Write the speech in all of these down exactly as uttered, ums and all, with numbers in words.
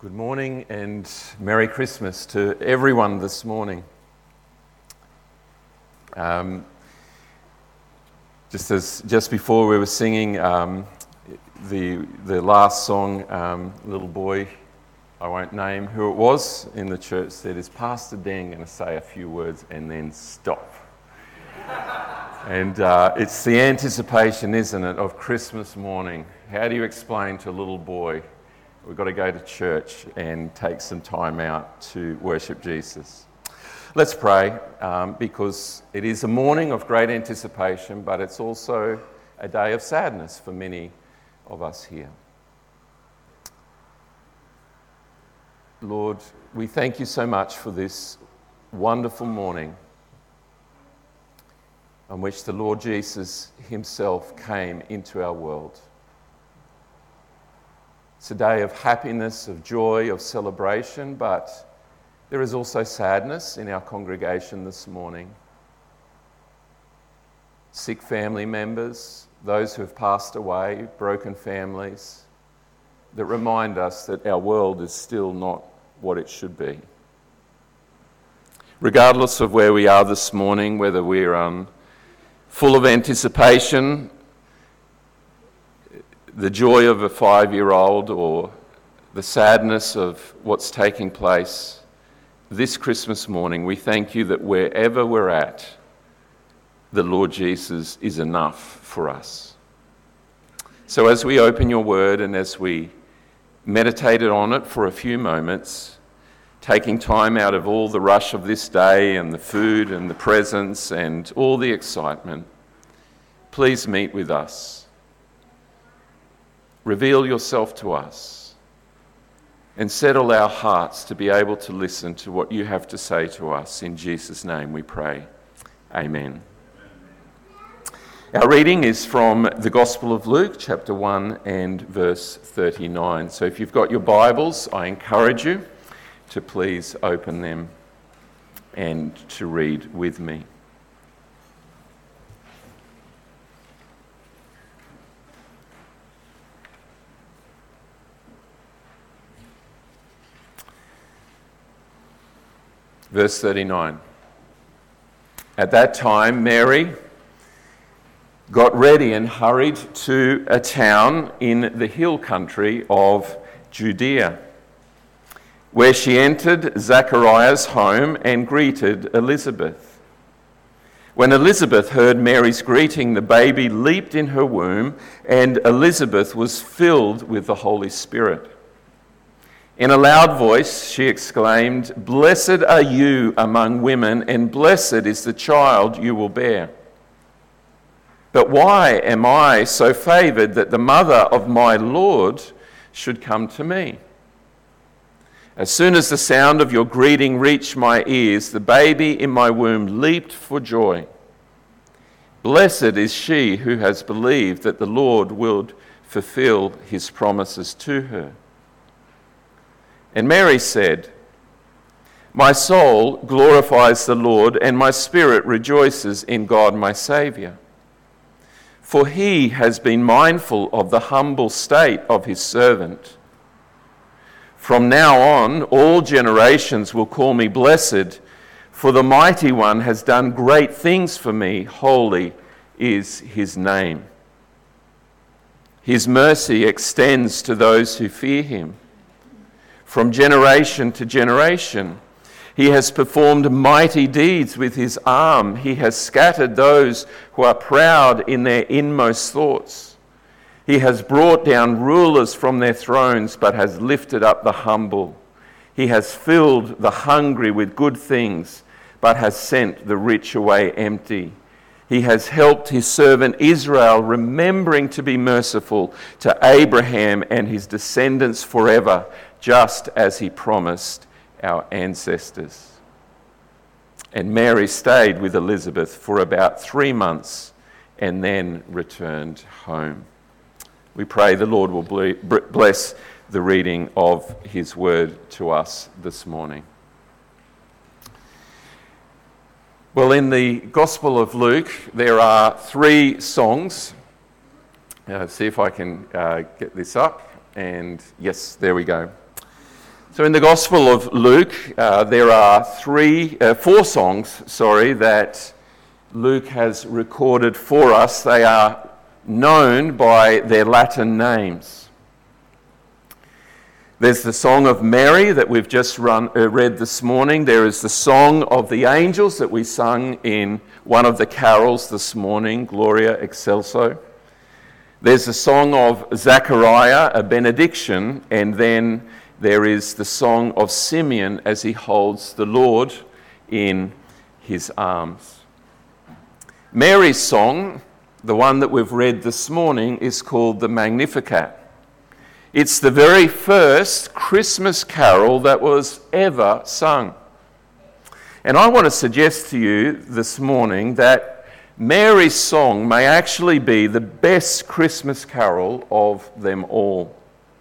Good morning and Merry Christmas to everyone this morning. Um, just as just before we were singing um, the the last song, um, little boy, I won't name who it was in the church, said, "Is Pastor Dan going to say a few words and then stop?" And uh, it's the anticipation, isn't it, of Christmas morning. How do you explain to a little boy, we've got to go to church and take some time out to worship Jesus? Let's pray, um, because it is a morning of great anticipation, but it's also a day of sadness for many of us here. Lord, we thank you so much for this wonderful morning on which the Lord Jesus himself came into our world. It's a day of happiness, of joy, of celebration, but there is also sadness in our congregation this morning. Sick family members, those who have passed away, broken families, that remind us that our world is still not what it should be. Regardless of where we are this morning, whether we're um, full of anticipation, the joy of a five-year-old, or the sadness of what's taking place this Christmas morning, we thank you that wherever we're at, the Lord Jesus is enough for us. So as we open your word and as we meditated on it for a few moments, taking time out of all the rush of this day and the food and the presents and all the excitement, please meet with us. Reveal yourself to us and settle our hearts to be able to listen to what you have to say to us. In Jesus' name we pray. Amen. Our reading is from the Gospel of Luke, chapter one and verse thirty-nine. So if you've got your Bibles, I encourage you to please open them and to read with me. Verse thirty-nine. At that time, Mary got ready and hurried to a town in the hill country of Judea, where she entered Zachariah's home and greeted Elizabeth. When Elizabeth heard Mary's greeting, the baby leaped in her womb, and Elizabeth was filled with the Holy Spirit. In a loud voice, she exclaimed, "Blessed are you among women, and blessed is the child you will bear. But why am I so favored that the mother of my Lord should come to me? As soon as the sound of your greeting reached my ears, the baby in my womb leaped for joy. Blessed is she who has believed that the Lord will fulfill his promises to her." And Mary said, "My soul glorifies the Lord, and my spirit rejoices in God my Saviour. For he has been mindful of the humble state of his servant. From now on, all generations will call me blessed, for the Mighty One has done great things for me. Holy is his name. His mercy extends to those who fear him. From generation to generation, he has performed mighty deeds with his arm. He has scattered those who are proud in their inmost thoughts. He has brought down rulers from their thrones, but has lifted up the humble. He has filled the hungry with good things, but has sent the rich away empty. He has helped his servant Israel, remembering to be merciful to Abraham and his descendants forever, just as he promised our ancestors." And Mary stayed with Elizabeth for about three months and then returned home. We pray the Lord will bless the reading of his word to us this morning. Well, in the Gospel of Luke, there are three songs. Uh, see if I can uh, get this up. And yes, there we go. So in the Gospel of Luke, uh, there are three, uh, four songs, sorry, that Luke has recorded for us. They are known by their Latin names. There's the Song of Mary that we've just run, uh, read this morning. There is the Song of the Angels that we sung in one of the carols this morning, Gloria Excelso. There's the Song of Zechariah, a benediction, and then there is the Song of Simeon as he holds the Lord in his arms. Mary's song, the one that we've read this morning, is called the Magnificat. It's the very first Christmas carol that was ever sung. And I want to suggest to you this morning that Mary's song may actually be the best Christmas carol of them all.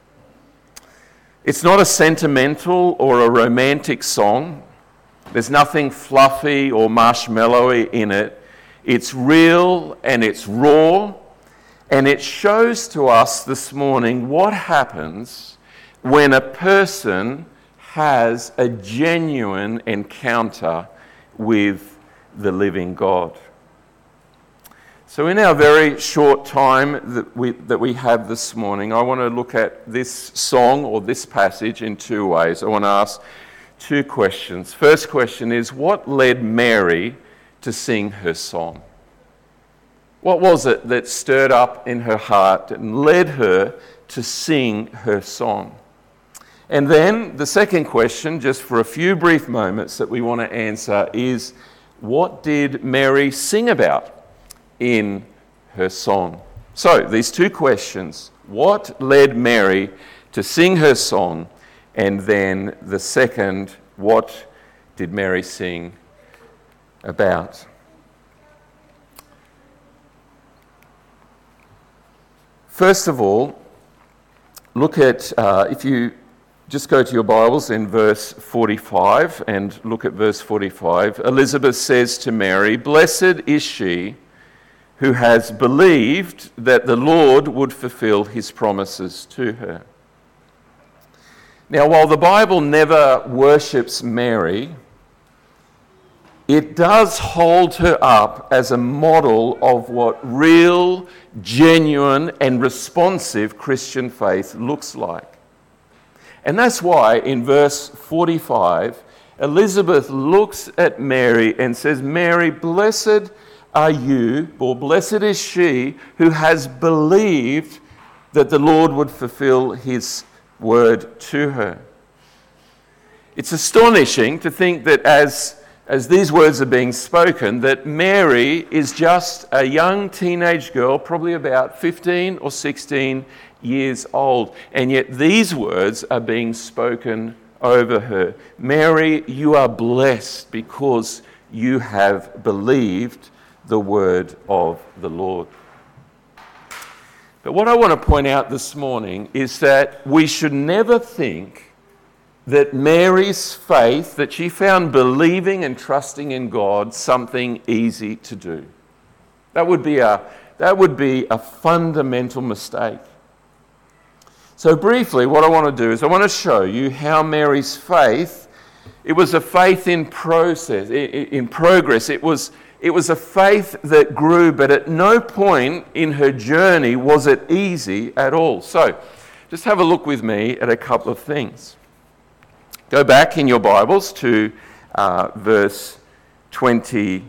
It's not a sentimental or a romantic song. There's nothing fluffy or marshmallowy in it. It's real and it's raw, and it shows to us this morning what happens when a person has a genuine encounter with the living God. So in our very short time that we, that we have this morning, I want to look at this song or this passage in two ways. I want to ask two questions. First question is, what led Mary to sing her song? What was it that stirred up in her heart and led her to sing her song? And then the second question, just for a few brief moments that we want to answer, is what did Mary sing about in her song? So, these two questions. What led Mary to sing her song? And then the second, what did Mary sing about? First of all, look at, uh, if you just go to your Bibles in verse forty-five and look at verse forty-five. Elizabeth says to Mary, "Blessed is she who has believed that the Lord would fulfill his promises to her." Now, while the Bible never worships Mary, it does hold her up as a model of what real, genuine, and responsive Christian faith looks like. And that's why in verse forty-five, Elizabeth looks at Mary and says, "Mary, blessed are you, or blessed is she, who has believed that the Lord would fulfill his word to her." It's astonishing to think that as, as these words are being spoken, that Mary is just a young teenage girl, probably about fifteen or sixteen years old, and yet these words are being spoken over her. "Mary, you are blessed because you have believed the word of the Lord." But what I want to point out this morning is that we should never think that Mary's faith, that she found believing and trusting in God something easy to do. That would be a, that would be a fundamental mistake. So briefly, what I want to do is I want to show you how Mary's faith, it was a faith in process, in progress. It was It was a faith that grew, but at no point in her journey was it easy at all. So, just have a look with me at a couple of things. Go back in your Bibles to uh, verse twenty,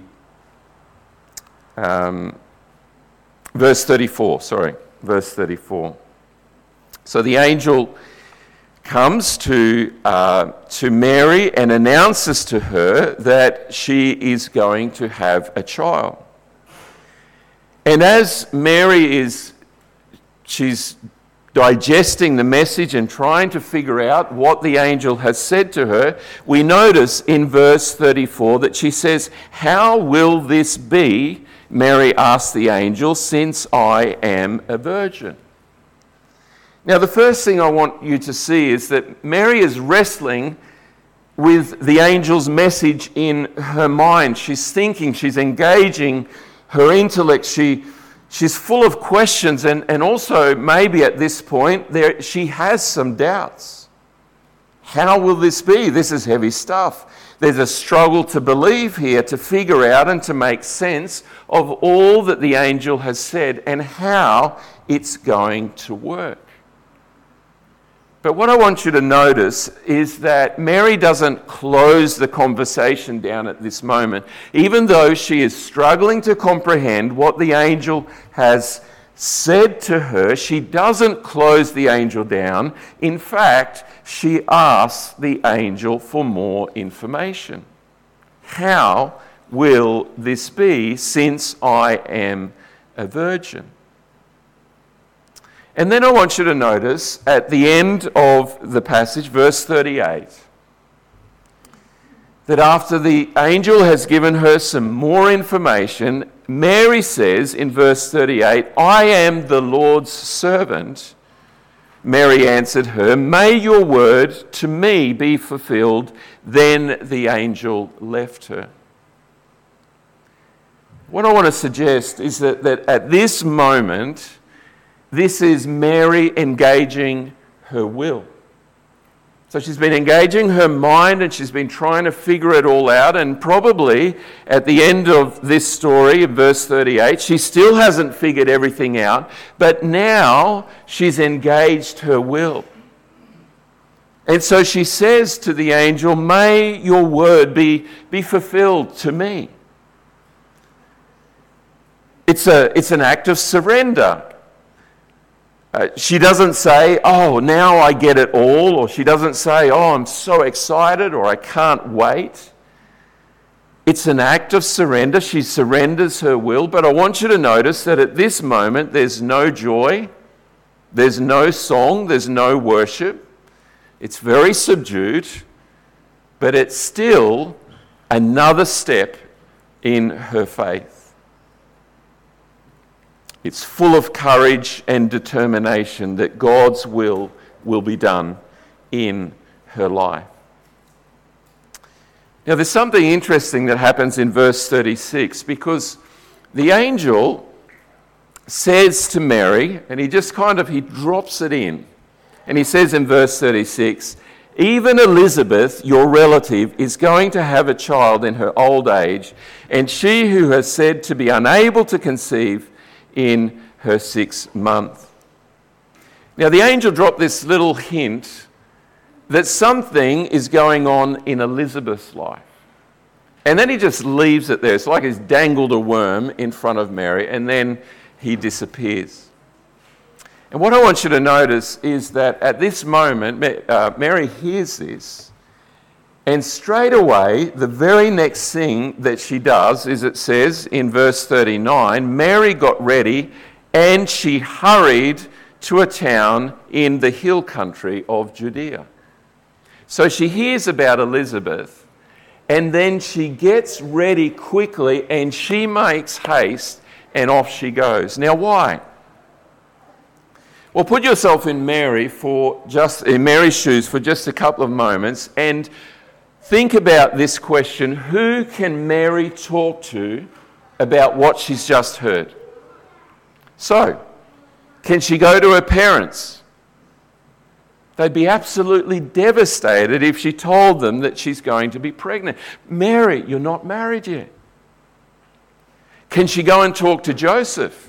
um, verse thirty-four, sorry, verse thirty-four. So the angel comes to uh, to Mary and announces to her that she is going to have a child. And as Mary is, she's digesting the message and trying to figure out what the angel has said to her, we notice in verse thirty-four that she says, "How will this be?" Mary asked the angel, "since I am a virgin." Now, the first thing I want you to see is that Mary is wrestling with the angel's message in her mind. She's thinking, she's engaging her intellect. She, she's full of questions, and, and also maybe at this point there she has some doubts. How will this be? This is heavy stuff. There's a struggle to believe here, to figure out and to make sense of all that the angel has said and how it's going to work. But what I want you to notice is that Mary doesn't close the conversation down at this moment, even though she is struggling to comprehend what the angel has said to her. She doesn't close the angel down. In fact, she asks the angel for more information. How will this be, since I am a virgin? And then I want you to notice at the end of the passage, verse thirty-eight, that after the angel has given her some more information, Mary says in verse thirty-eight, I am the Lord's servant. Mary answered her, may your word to me be fulfilled. Then the angel left her. What I want to suggest is that, that at this moment, this is Mary engaging her will. So she's been engaging her mind and she's been trying to figure it all out, and probably at the end of this story, in verse thirty-eight, she still hasn't figured everything out, but now she's engaged her will. And so she says to the angel, may your word be, be fulfilled to me. It's a, it's an act of surrender. Uh, she doesn't say, oh, now I get it all, or she doesn't say, oh, I'm so excited, or I can't wait. It's an act of surrender. She surrenders her will, but I want you to notice that at this moment there's no joy, there's no song, there's no worship. It's very subdued, but it's still another step in her faith. It's full of courage and determination that God's will will be done in her life. Now, there's something interesting that happens in verse thirty-six, because the angel says to Mary, and he just kind of, he drops it in, and he says in verse thirty-six, even Elizabeth, your relative, is going to have a child in her old age, and she who has said to be unable to conceive in her sixth month. Now, the angel dropped this little hint that something is going on in Elizabeth's life. And then he just leaves it there. It's like he's dangled a worm in front of Mary, and then he disappears. And what I want you to notice is that at this moment, uh, Mary hears this, and straight away, the very next thing that she does is, it says in verse thirty-nine, Mary got ready and she hurried to a town in the hill country of Judea. So she hears about Elizabeth, and then she gets ready quickly and she makes haste and off she goes. Now, why? Well, put yourself in Mary for just in Mary's shoes for just a couple of moments and think about this question: who can Mary talk to about what she's just heard? So, can she go to her parents? They'd be absolutely devastated if she told them that she's going to be pregnant. Mary, you're not married yet. Can she go and talk to Joseph?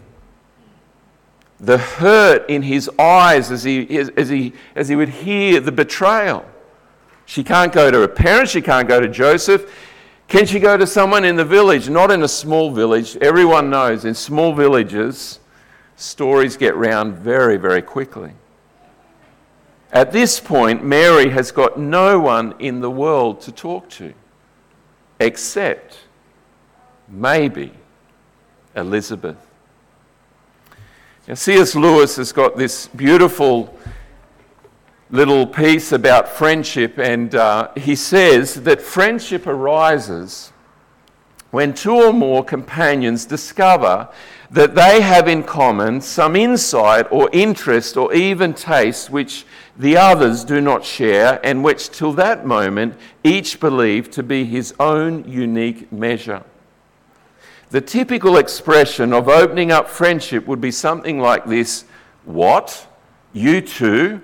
The hurt in his eyes as he, as he, as he would hear the betrayal. She can't go to her parents, she can't go to Joseph. Can she go to someone in the village? Not in a small village. Everyone knows in small villages, stories get round very, very quickly. At this point, Mary has got no one in the world to talk to, except maybe Elizabeth. Now, C S Lewis has got this beautiful little piece about friendship, and uh, he says that friendship arises when two or more companions discover that they have in common some insight or interest or even taste which the others do not share, and which till that moment each believed to be his own unique measure. The typical expression of opening up friendship would be something like this: what? You two?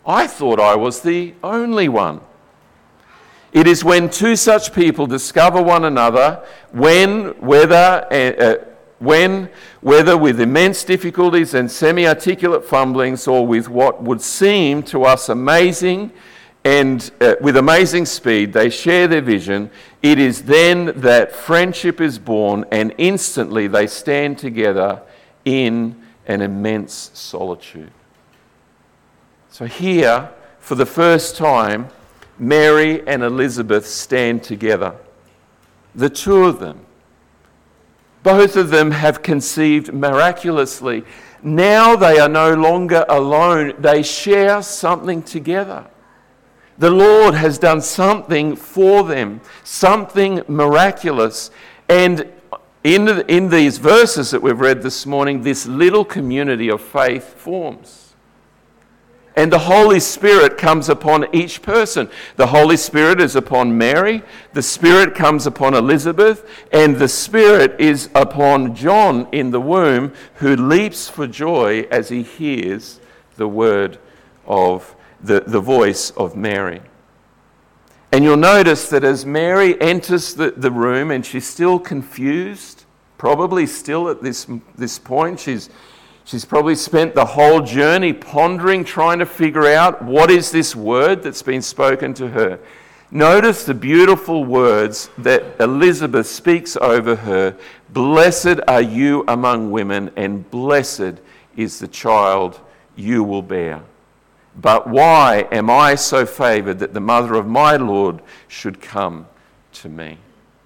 I thought I was the only one. It is when two such people discover one another, when, whether, uh, when, whether with immense difficulties and semi-articulate fumblings, or with what would seem to us amazing and uh, with amazing speed, they share their vision. It is then that friendship is born, and instantly they stand together in an immense solitude. So here, for the first time, Mary and Elizabeth stand together. The two of them. Both of them have conceived miraculously. Now they are no longer alone. They share something together. The Lord has done something for them, something miraculous. And in, in these verses that we've read this morning, this little community of faith forms. And the Holy Spirit comes upon each person. The Holy Spirit is upon Mary, the Spirit comes upon Elizabeth, and the Spirit is upon John in the womb, who leaps for joy as he hears the word of the, the voice of Mary. And you'll notice that as Mary enters the, the room, and she's still confused, probably still at this, this point, she's She's probably spent the whole journey pondering, trying to figure out what is this word that's been spoken to her. Notice the beautiful words that Elizabeth speaks over her. Blessed are you among women, and blessed is the child you will bear. But why am I so favoured that the mother of my Lord should come to me?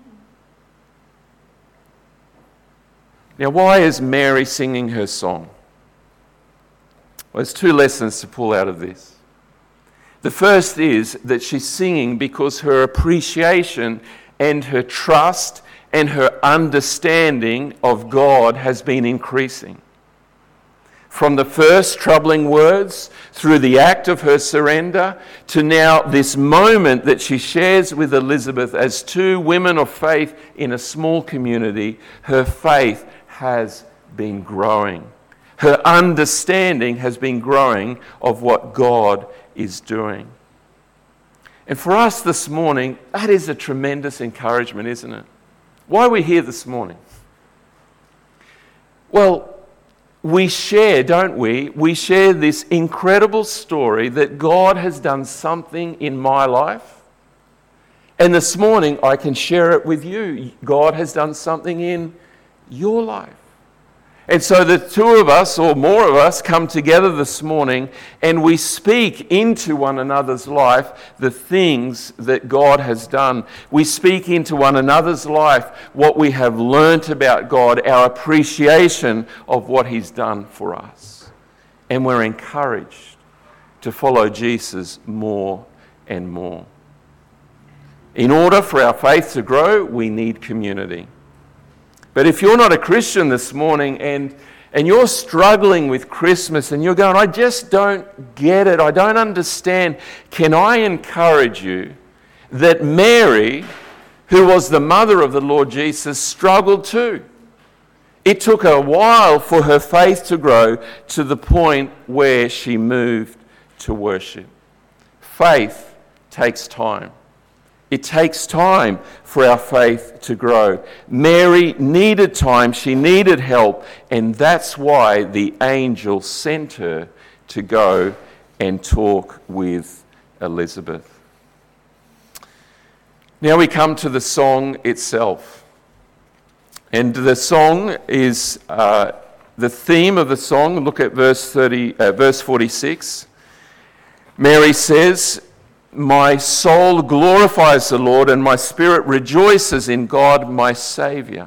Now, why is Mary singing her song? Well, there's two lessons to pull out of this. The first is that she's singing because her appreciation and her trust and her understanding of God has been increasing. From the first troubling words, through the act of her surrender, to now this moment that she shares with Elizabeth as two women of faith in a small community, her faith has been growing. Her understanding has been growing of what God is doing. And for us this morning, that is a tremendous encouragement, isn't it? Why are we here this morning? Well, we share, don't we? We share this incredible story that God has done something in my life. And this morning I can share it with you. God has done something in your life. And so the two of us, or more of us, come together this morning and we speak into one another's life the things that God has done. We speak into one another's life what we have learnt about God, our appreciation of what He's done for us. And we're encouraged to follow Jesus more and more. In order for our faith to grow, we need community. But if you're not a Christian this morning and, and you're struggling with Christmas and you're going, I just don't get it, I don't understand, can I encourage you that Mary, who was the mother of the Lord Jesus, struggled too. It took a while for her faith to grow to the point where she moved to worship. Faith takes time. It takes time for our faith to grow. Mary needed time, she needed help, and that's why the angel sent her to go and talk with Elizabeth. Now we come to the song itself. And the song is, uh, the theme of the song, look at verse thirty, uh, verse forty-six. Mary says, my soul glorifies the Lord, and my spirit rejoices in God my Saviour.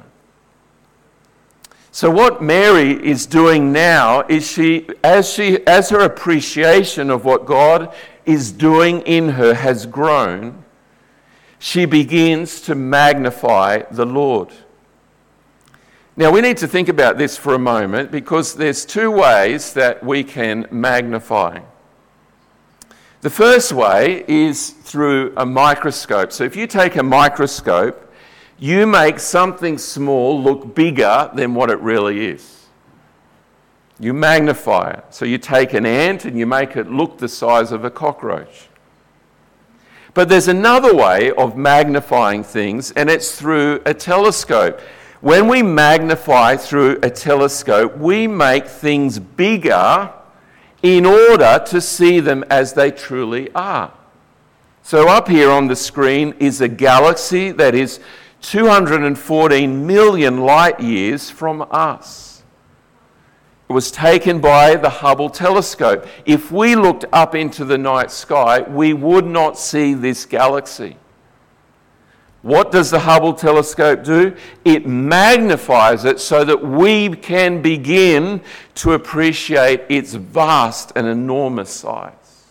So what Mary is doing now is she, as she, as her appreciation of what God is doing in her has grown, she begins to magnify the Lord. Now we need to think about this for a moment, because there's two ways that we can magnify. The first way is through a microscope. So if you take a microscope, you make something small look bigger than what it really is. You magnify it. So you take an ant and you make it look the size of a cockroach. But there's another way of magnifying things, and it's through a telescope. When we magnify through a telescope, we make things bigger in order to see them as they truly are. So up here on the screen is a galaxy that is two hundred fourteen million light years from us. It was taken by the Hubble telescope. If we looked up into the night sky, we would not see this galaxy. What does the Hubble telescope do? It magnifies it so that we can begin to appreciate its vast and enormous size.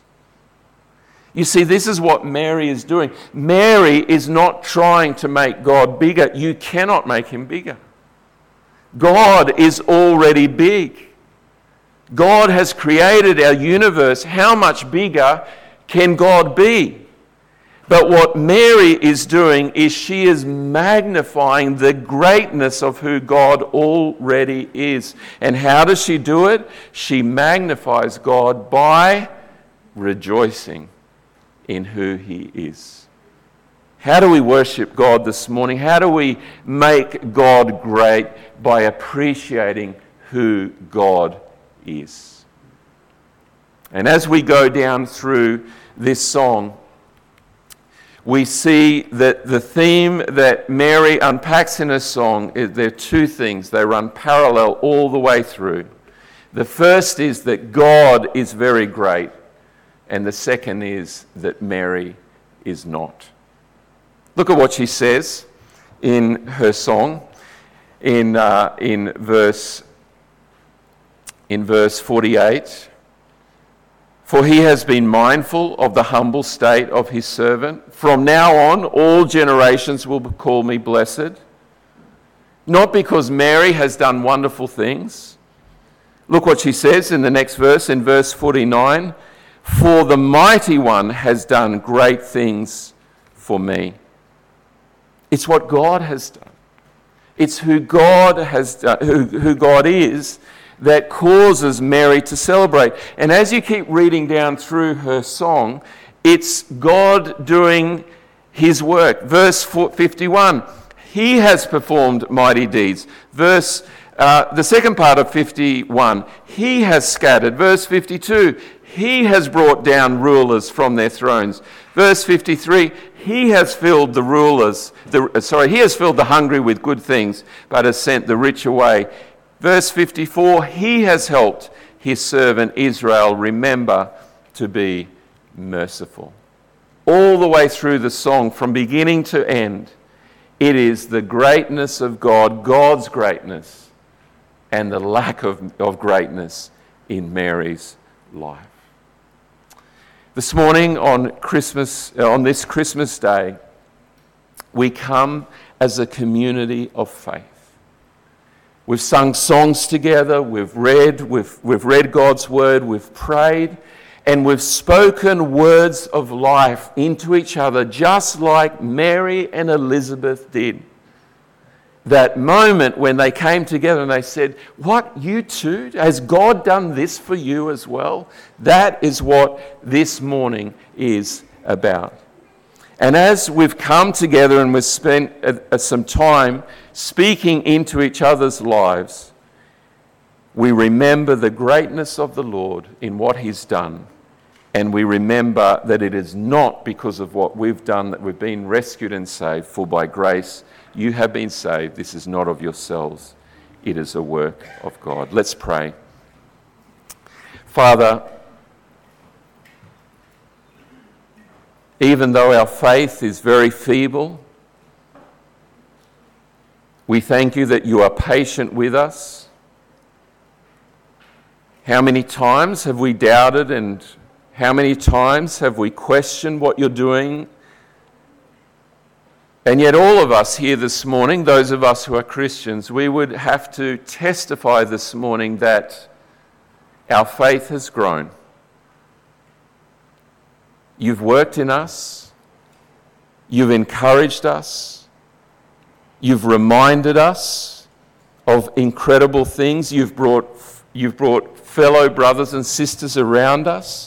You see, this is what Mary is doing. Mary is not trying to make God bigger. You cannot make him bigger. God is already big. God has created our universe. How much bigger can God be? But what Mary is doing is she is magnifying the greatness of who God already is. And how does she do it? She magnifies God by rejoicing in who he is. How do we worship God this morning? How do we make God great? By appreciating who God is. And as we go down through this song, we see that the theme that Mary unpacks in her song, there are two things. They run parallel all the way through. The first is that God is very great, and the second is that Mary is not. Look at what she says in her song in uh, in verse in verse forty-eight. For he has been mindful of the humble state of his servant. From now on, all generations will call me blessed. Not because Mary has done wonderful things. Look what she says in the next verse, in verse forty-nine. For the mighty one has done great things for me. It's what God has done. It's who God has done, who, who God is, that causes Mary to celebrate. And as you keep reading down through her song, it's God doing his work. Verse fifty-one, he has performed mighty deeds. Verse, uh, the second part of fifty-one, he has scattered. Verse fifty-two, he has brought down rulers from their thrones. Verse fifty-three, he has filled the rulers, the, sorry, he has filled the hungry with good things, but has sent the rich away. Verse fifty-four, he has helped his servant Israel remember to be merciful. All the way through the song, from beginning to end, it is the greatness of God, God's greatness, and the lack of, of greatness in Mary's life. This morning on Christmas, on this Christmas day, we come as a community of faith. We've sung songs together, we've read, we've, we've read God's word, we've prayed, and we've spoken words of life into each other, just like Mary and Elizabeth did. That moment when they came together and they said, what, you too? Has God done this for you as well? That is what this morning is about. And as we've come together and we've spent uh, some time speaking into each other's lives, we remember the greatness of the Lord in what he's done. And we remember that it is not because of what we've done that we've been rescued and saved, for by grace you have been saved. This is not of yourselves. It is a work of God. Let's pray. Father, even though our faith is very feeble, we thank you that you are patient with us. How many times have we doubted, and how many times have we questioned what you're doing? And yet all of us here this morning, those of us who are Christians, we would have to testify this morning that our faith has grown. You've worked in us. You've encouraged us. You've reminded us of incredible things. You've brought you've brought fellow brothers and sisters around us,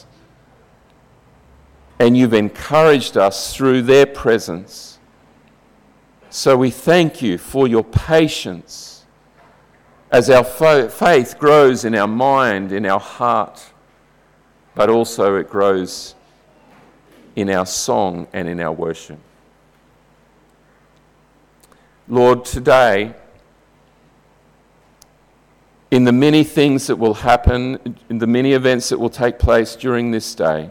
and you've encouraged us through their presence. So we thank you for your patience as our fa- faith grows in our mind, in our heart, but also it grows in our song and in our worship. Lord, today, in the many things that will happen, in the many events that will take place during this day,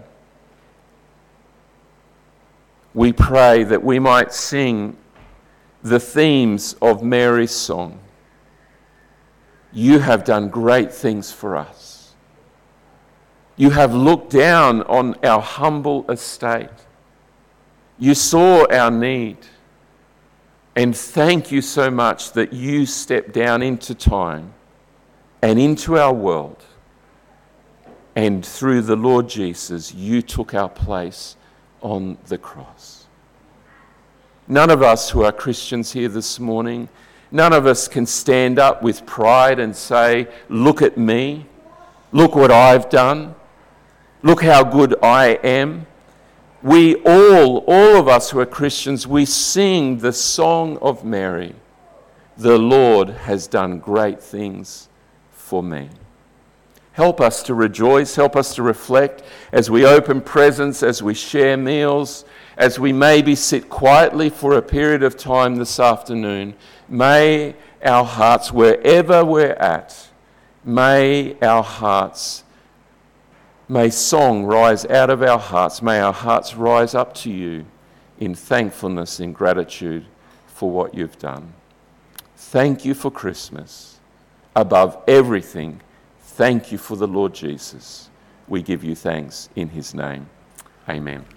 we pray that we might sing the themes of Mary's song. You have done great things for us. You have looked down on our humble estate. You saw our need. And thank you so much that you stepped down into time and into our world. And through the Lord Jesus, you took our place on the cross. None of us who are Christians here this morning, none of us can stand up with pride and say, look at me, look what I've done, look how good I am. We all, all of us who are Christians, we sing the song of Mary. The Lord has done great things for me. Help us to rejoice, help us to reflect as we open presents, as we share meals, as we maybe sit quietly for a period of time this afternoon. May our hearts, wherever we're at, may our hearts, may song rise out of our hearts, may our hearts rise up to you in thankfulness, in gratitude for what you've done. Thank you for Christmas. Above everything, thank you for the Lord Jesus. We give you thanks in his name. Amen.